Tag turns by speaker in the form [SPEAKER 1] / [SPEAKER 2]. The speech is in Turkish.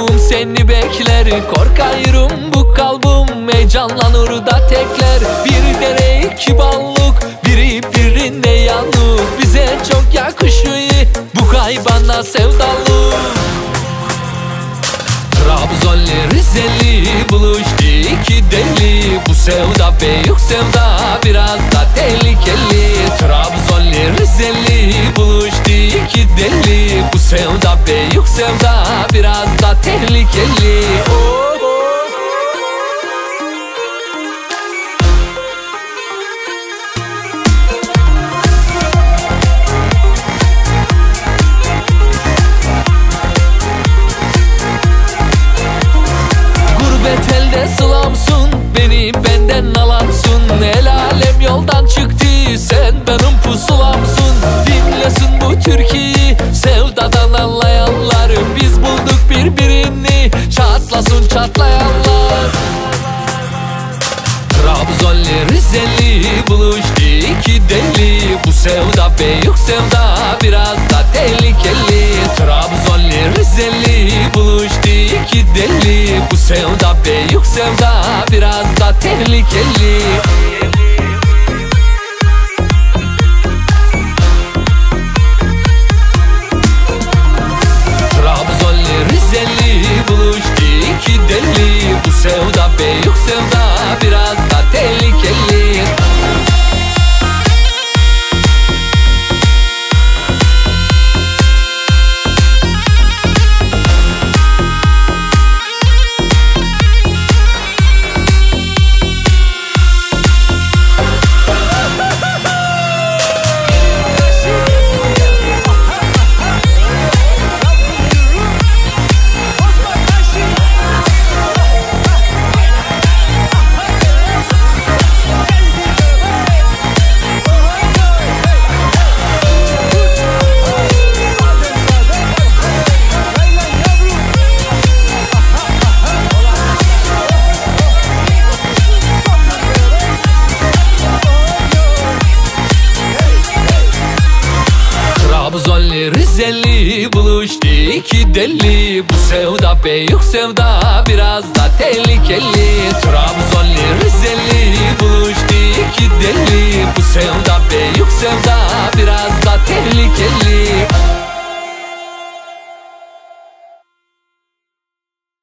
[SPEAKER 1] Ruhum seni bekler, korkayım bu kalbim heyecanlanır da tekler. Bir dere iki ballık, biri birine yanık, bize çok yakışıyor bu kaybana sevdalık. Trabzonlu Rizeli buluştu iki deli, bu sevda büyük sevda biraz da tehlikeli. Trabzonlu Rizeli buluştu iki deli, bu sevda büyük sevda biraz da tehlikeli. Gurbet elde sılamsın, beni benden alansın. El alem yoldan çıktı, sen benim pusulamsın. Dinlesin bu türküyü sevdadan anlayanlar, biz bulduk birbirini, çatlasın çatlayanlar. Trabzonlu Rizeli buluştu iki deli, bu sevda büyük sevda biraz da tehlikeli. Trabzonlu Rizeli buluştu iki deli, bu sevda büyük sevda biraz da tehlikeli. Trabzonlu Rizeli buluştu iki deli, bu sevda büyük sevda biraz da tehlikeli. Trabzonlu Rizeli buluştu iki deli, bu sevda büyük sevda biraz da tehlikeli. Trabzonlu Rizeli buluştu iki deli, bu sevda